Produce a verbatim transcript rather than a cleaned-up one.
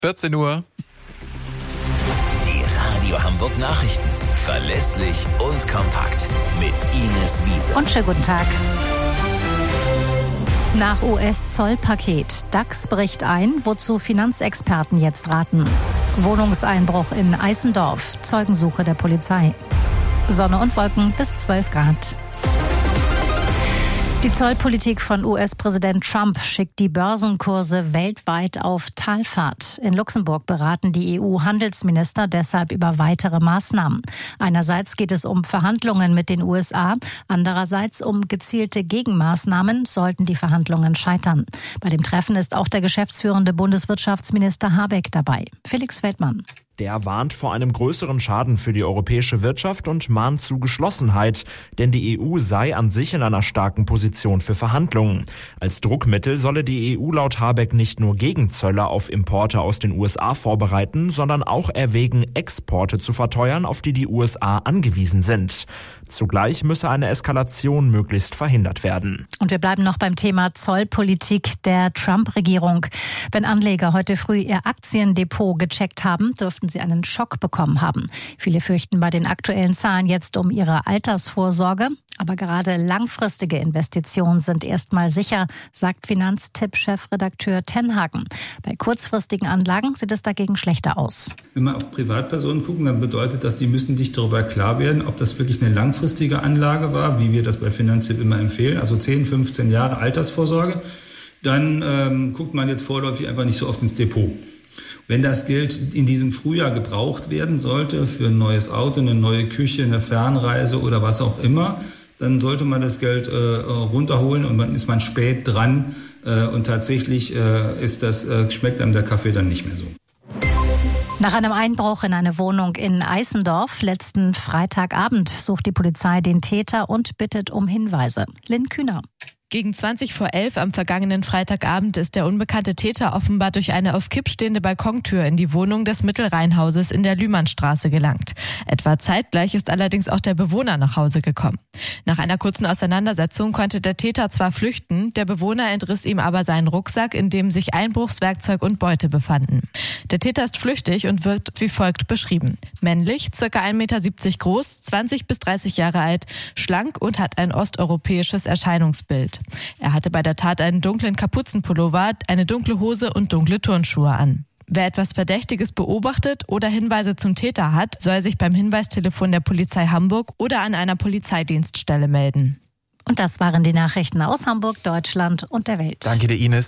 vierzehn Uhr. Die Radio Hamburg Nachrichten. Verlässlich und kompakt. Mit Ines Wiese. Und schönen guten Tag. Nach U S-Zollpaket. DAX bricht ein, wozu Finanzexperten jetzt raten. Wohnungseinbruch in Eisendorf. Zeugensuche der Polizei. Sonne und Wolken bis zwölf Grad. Die Zollpolitik von U S-Präsident Trump schickt die Börsenkurse weltweit auf Talfahrt. In Luxemburg beraten die E U-Handelsminister deshalb über weitere Maßnahmen. Einerseits geht es um Verhandlungen mit den U S A, andererseits um gezielte Gegenmaßnahmen, sollten die Verhandlungen scheitern. Bei dem Treffen ist auch der geschäftsführende Bundeswirtschaftsminister Habeck dabei. Felix Feldmann. Der warnt vor einem größeren Schaden für die europäische Wirtschaft und mahnt zu Geschlossenheit, denn die E U sei an sich in einer starken Position für Verhandlungen. Als Druckmittel solle die E U laut Habeck nicht nur Gegenzölle auf Importe aus den U S A vorbereiten, sondern auch erwägen, Exporte zu verteuern, auf die die U S A angewiesen sind. Zugleich müsse eine Eskalation möglichst verhindert werden. Und wir bleiben noch beim Thema Zollpolitik der Trump-Regierung. Wenn Anleger heute früh ihr Aktiendepot gecheckt haben, dürften sie einen Schock bekommen haben. Viele fürchten bei den aktuellen Zahlen jetzt um ihre Altersvorsorge. Aber gerade langfristige Investitionen sind erstmal sicher, sagt Finanztipp-Chefredakteur Tenhagen. Bei kurzfristigen Anlagen sieht es dagegen schlechter aus. Wenn wir auf Privatpersonen gucken, dann bedeutet das, die müssen sich darüber klar werden, ob das wirklich eine langfristige Anlage war, wie wir das bei Finanztipp immer empfehlen, also zehn, fünfzehn Jahre Altersvorsorge. Dann ähm, guckt man jetzt vorläufig einfach nicht so oft ins Depot. Wenn das Geld in diesem Frühjahr gebraucht werden sollte für ein neues Auto, eine neue Küche, eine Fernreise oder was auch immer, dann sollte man das Geld äh, runterholen und dann ist man spät dran äh, und tatsächlich äh, ist das, äh, schmeckt einem der Kaffee dann nicht mehr so. Nach einem Einbruch in eine Wohnung in Eisendorf letzten Freitagabend sucht die Polizei den Täter und bittet um Hinweise. Lynn Kühner. Gegen zwanzig vor elf am vergangenen Freitagabend ist der unbekannte Täter offenbar durch eine auf Kipp stehende Balkontür in die Wohnung des Mittelrheinhauses in der Lühmannstraße gelangt. Etwa zeitgleich ist allerdings auch der Bewohner nach Hause gekommen. Nach einer kurzen Auseinandersetzung konnte der Täter zwar flüchten, der Bewohner entriss ihm aber seinen Rucksack, in dem sich Einbruchswerkzeug und Beute befanden. Der Täter ist flüchtig und wird wie folgt beschrieben. Männlich, ca. ein Meter siebzig groß, zwanzig bis dreißig Jahre alt, schlank und hat ein osteuropäisches Erscheinungsbild. Er hatte bei der Tat einen dunklen Kapuzenpullover, eine dunkle Hose und dunkle Turnschuhe an. Wer etwas Verdächtiges beobachtet oder Hinweise zum Täter hat, soll sich beim Hinweistelefon der Polizei Hamburg oder an einer Polizeidienststelle melden. Und das waren die Nachrichten aus Hamburg, Deutschland und der Welt. Danke dir, Ines.